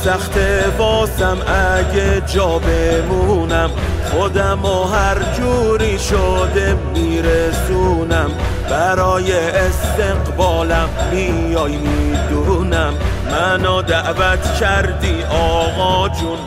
سخت واسم اگه جا بمونم، خودم و هر جوری شده میرسونم. برای استقبالم میای میدونم، منو دعوت کردی آقا جون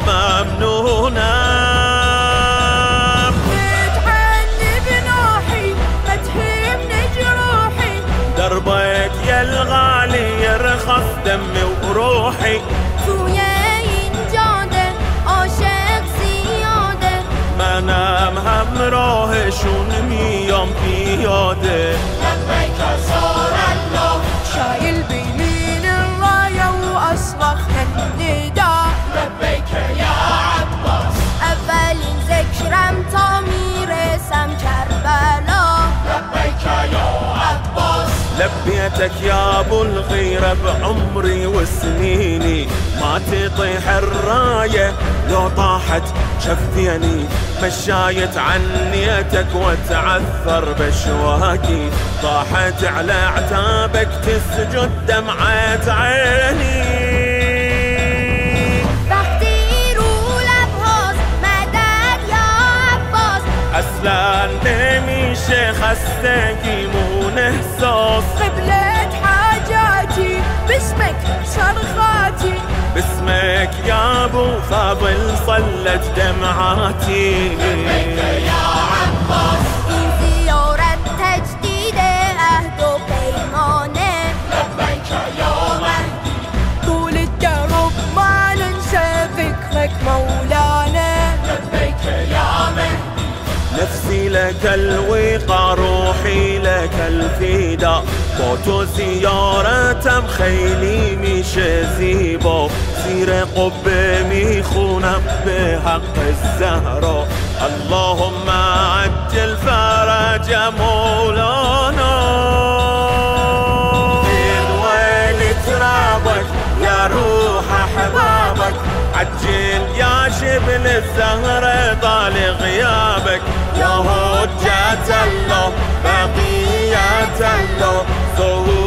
ممنونم. اتعني بنوحي ما تهمني جروحي، دربك يا الغالي يرخص دمي وروحي. توی این جاده عاشق زیاده، منم همراهشون میام پیاده. لبیک رسول الله، شايل بيمين الراية واصرخ النداء لبيك يا عباس. اولین ذکرم تا میرسم کربلا لبيك يا عباس. لبيتك يا ابو الغيرة بعمري وسنيني، ما تطيح الراية لو طاحت شفيني. مشايت عنيتك وتعثر بشواكي، طاحت على اعتابك تسجد دمعة عيني. وقتی رو لبهاست مدد یا عباس، اصلا نمیشه خستگیمون احساس. قبلت حاجاتي باسمك صرخاتي، باسمك يا ابو فاضل صلت دمعاتي. لبيك يا عباس. این زیارت تجدید عهد و پیمانه لبيك يا مهدي. طول الدرب ما ننسى ذكرك مولانا لبيك يا مهدي. نفسي لك الوقار، روحي لك الفدا. با تو زیارتم خیلی میشه زیبا، زیر قبه میخونم به حق الزهرا. اللهم عجل فرج مولانا. من ويل ترابك يا روح احبابك، عجل يا شبل الزهرة طال غيابك. يا هجة الله بقية الله،